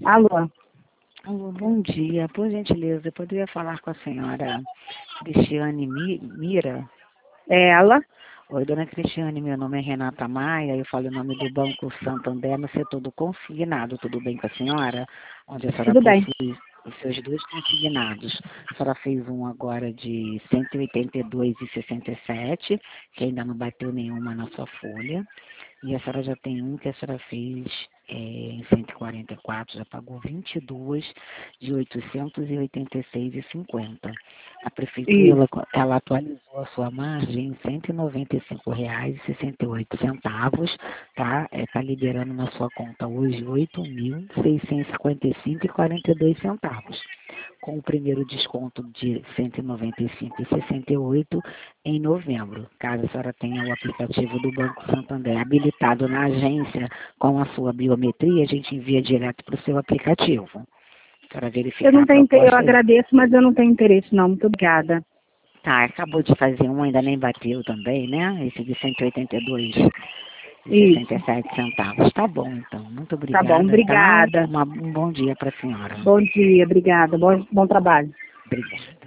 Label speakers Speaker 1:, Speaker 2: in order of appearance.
Speaker 1: Alô?
Speaker 2: Alô, bom dia. Por gentileza, eu poderia falar com a senhora Cristiane Mira?
Speaker 1: É ela?
Speaker 2: Oi, dona Cristiane, meu nome é Renata Maia, eu falo em nome do Banco Santander no setor do consignado. Tudo bem com a senhora? Onde a senhora
Speaker 1: Tudo bem.
Speaker 2: possui os seus dois consignados. A senhora fez um agora de 182,67, que ainda não bateu nenhuma na sua folha. E a senhora já tem um que a senhora fez em 144, já pagou 22 de 886,50. A prefeitura
Speaker 1: Isso.
Speaker 2: ela atualizou a sua margem em R$ 195,68, tá? Tá liberando na sua conta hoje R$ 8.655,42, com o primeiro desconto de R$ 195,68 em novembro. Caso a senhora tenha o aplicativo do Banco Santander habilitado na agência com a sua biometria, a gente envia direto para o seu aplicativo para
Speaker 1: Eu
Speaker 2: verificar
Speaker 1: não
Speaker 2: a
Speaker 1: tenho, eu
Speaker 2: proposta aí.
Speaker 1: agradeço, mas eu não tenho interesse não. Muito obrigada.
Speaker 2: Tá, acabou de fazer um, ainda nem bateu também, né? Esse de 182 e
Speaker 1: Isso.
Speaker 2: 67 centavos. Tá bom, então. Muito
Speaker 1: Tá bom,
Speaker 2: obrigada, tá?
Speaker 1: obrigada.
Speaker 2: Um bom dia para a senhora.
Speaker 1: Bom dia, obrigada. Bom trabalho.
Speaker 2: Obrigada.